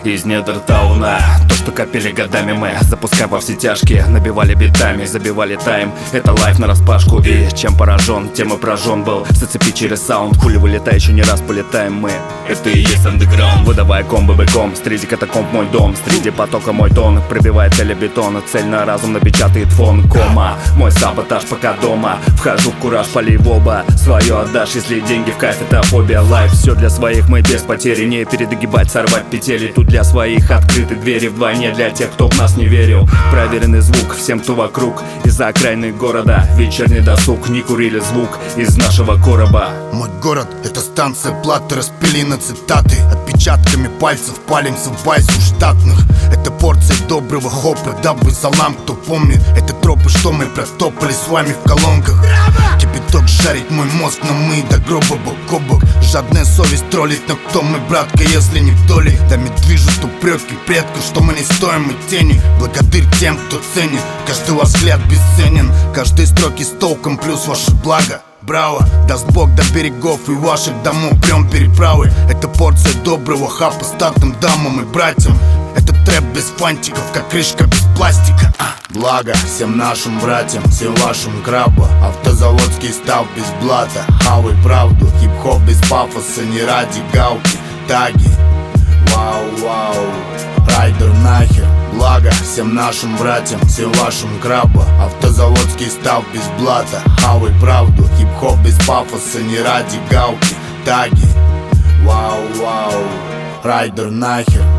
из недр тауна. То, что копили годами мы, запуская во все тяжкие, набивали битами, забивали тайм. Это лайф нараспашку, и чем поражен, тем и поражен был. Зацепи через саунд, хули вылетай, еще не раз полетаем мы. Это и есть андеграунд. Выдавая комбо бэком, среди катакомб мой дом, среди потока мой тон, пробивает теле бетона, цель на разум напечатает фон. Кома, мой саботаж пока дома. Вхожу в кураж, полей в оба. Свое отдашь, если деньги в кайф, это фобия. Лайф, все для своих, мы без потери. Не передогибать, сорвать петели. Тут для своих открыты двери вдвойне. Для тех, кто в нас не верил. Проверенный звук всем, кто вокруг. Из-за окраины города, вечерний досуг. Не курили звук из нашего короба. Мой город — это станция платы, распили на цитаты. Отпечатками пальцев палимся в базу штатных. Это порция доброго хопа, дабы салам, кто помнит. Это тропы, что мы протопали с вами в колонках. Кипяток жарит мой мозг, но мы до гроба бок о бок. Жадная совесть троллит, но кто мы, братка, если не в доле? Дами движут упреки предков, что мы не стоим и тени. Благодарь тем, кто ценит, каждый ваш взгляд бесценен. Каждые строки с толком, плюс ваше благо. Браво, даст Бог до берегов и ваших домов прям переправы. Это порция доброго хапа статным дамам и братьям. Это трэп без фантиков, как крышка без пластика. Благо всем нашим братьям, всем вашим крабам. Автозаводский став без блата. Хавай правду, хип-хоп без пафоса, не ради галки. Таги, вау-вау, райдер нахер. Благо всем нашим братьям, всем вашим крабам. Автозаводский став без блата. Хавай правду, хип-хоп без пафоса, не ради галки. Таги, вау-вау, райдер нахер.